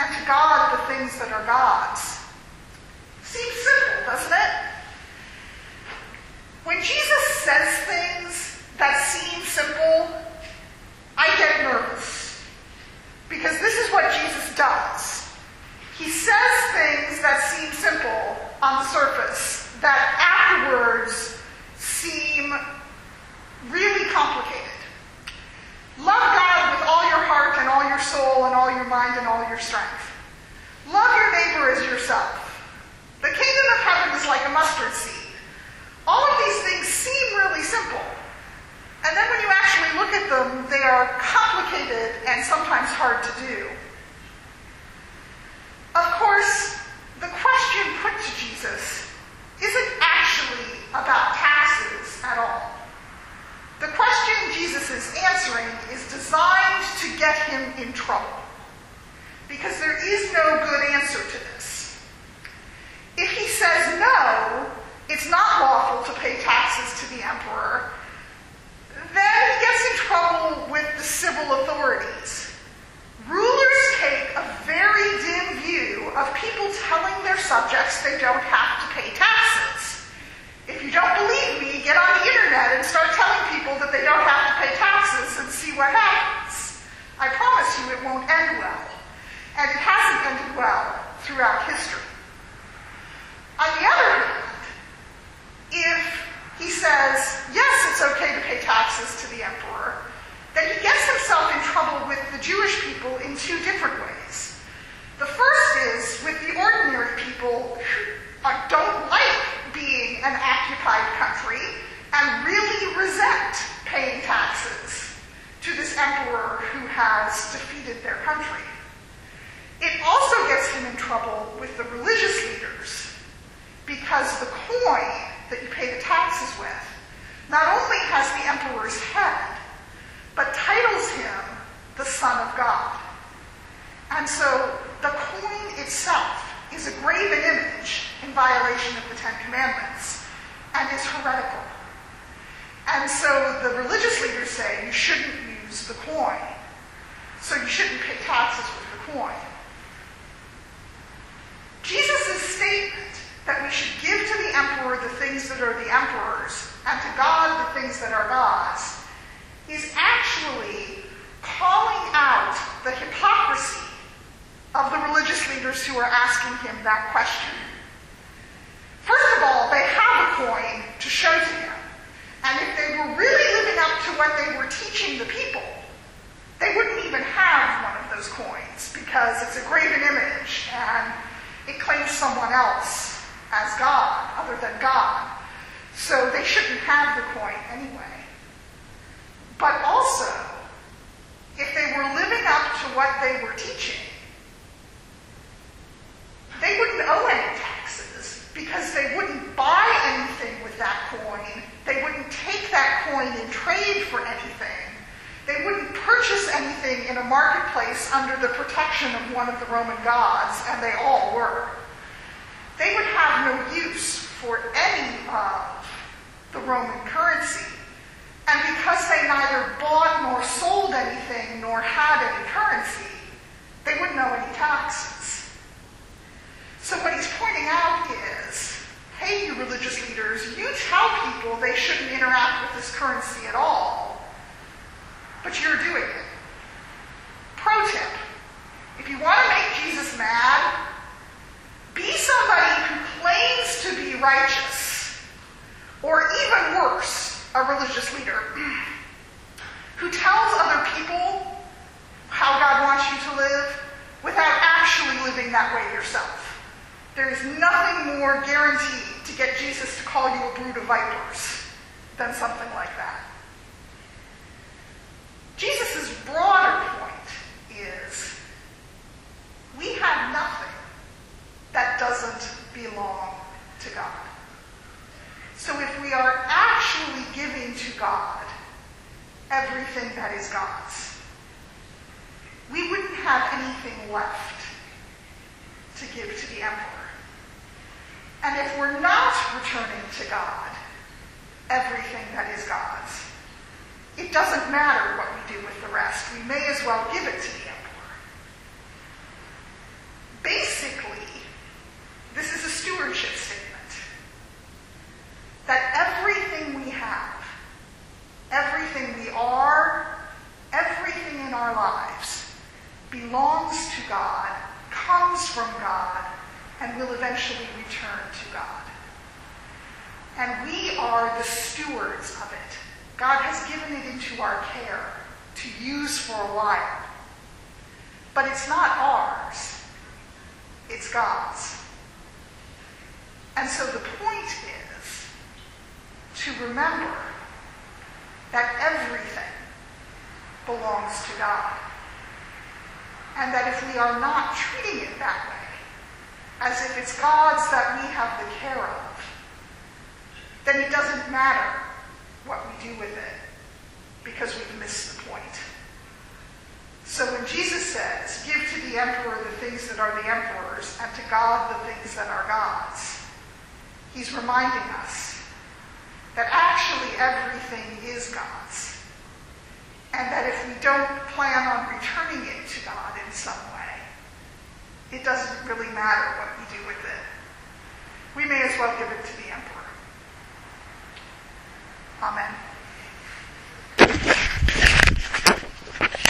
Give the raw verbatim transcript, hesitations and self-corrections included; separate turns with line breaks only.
and to God the things that are God's. Seems simple, doesn't it? When Jesus says things that seem simple, I get nervous. Because this is what Jesus does. He says things that seem simple on the surface, that afterwards seem really complicated. Love God with all your heart and all your soul and all your mind and all your strength. Love your neighbor as yourself. The kingdom of heaven is like a mustard seed. All of these things seem really simple. And then when you actually look at them, they are complicated and sometimes hard to do. Of course, the question put to Jesus isn't actually about taxes at all. The question Jesus is answering is designed to get him in trouble, because there is no good answer to this. If he says no, it's not lawful to pay taxes to the emperor, then he gets in trouble with the civil authorities. Rulers take a very dim view of people telling their subjects they don't have to pay taxes. If you don't believe me, get on the internet and start telling people that they don't have to pay taxes and see what happens. I promise you it won't end well. And it hasn't ended well throughout history. On the other hand, if he says, yes, it's okay to pay taxes to the emperor, then he gets himself in trouble with the Jewish people in two different ways. The first is with the ordinary people who don't like being an occupied country and really resent paying taxes to this emperor who has defeated their country. It also gets him in trouble with the religious leaders, because the coin that you pay the taxes with not only has the emperor's head, but titles him the Son of God. And so the coin itself is a graven image in violation of the Ten Commandments and is heretical. And so the religious leaders say you shouldn't use the coin, so you shouldn't pay taxes with the coin. Jesus' statement that we should give to the emperor the things that are the emperor's and to God the things that are God's is actually calling out the hypocrisy of the religious leaders who are asking him that question. First of all, they have a coin to show to him. And if they were really living up to what they were teaching the people, they wouldn't even have one of those coins, because it's a graven image and it claims someone else as God, other than God. So they shouldn't have the coin anyway. But also, if they were living up to what they were teaching, they wouldn't owe any taxes, because they wouldn't buy anything with that coin. They wouldn't take that coin in trade for anything. They wouldn't purchase anything in a marketplace under the protection of one of the Roman gods, and they all were. They would have no use for any of the Roman currency. And because they neither bought nor sold anything nor had any currency, they wouldn't owe any taxes. So what he's pointing out is, hey, you religious leaders, you tell people they shouldn't interact with this currency at all, but you're doing it. Pro tip, if you want to make Jesus mad, be somebody who claims to be righteous, or even worse, a religious leader, who tells other people how God wants you to live without actually living that way yourself. There is nothing more guaranteed to get Jesus to call you a brood of vipers than something like that. Jesus' broader point is, we have nothing that doesn't belong to God. So if we are actually giving to God everything that is God's, we wouldn't have anything left to give to the emperor. And if we're not returning to God everything that is God's, it doesn't matter what we do with the rest. We may as well give it to the emperor. basically, this is a stewardship statement. That everything we have, everything we are, everything in our lives belongs to God, comes from God, and will eventually return to God. And we are the stewards of it. God has given it into our care to use for a while. But it's not ours. It's God's. And so the point is to remember that everything belongs to God. And that if we are not treating it that way, as if it's God's that we have the care of, then it doesn't matter what we do with it, because we've missed the point. So when Jesus says, give to the emperor the things that are the emperor's, and to God the things that are God's, he's reminding us that actually everything is God's. And that if we don't plan on returning it to God in some way, it doesn't really matter what we do with it. We may as well give it to the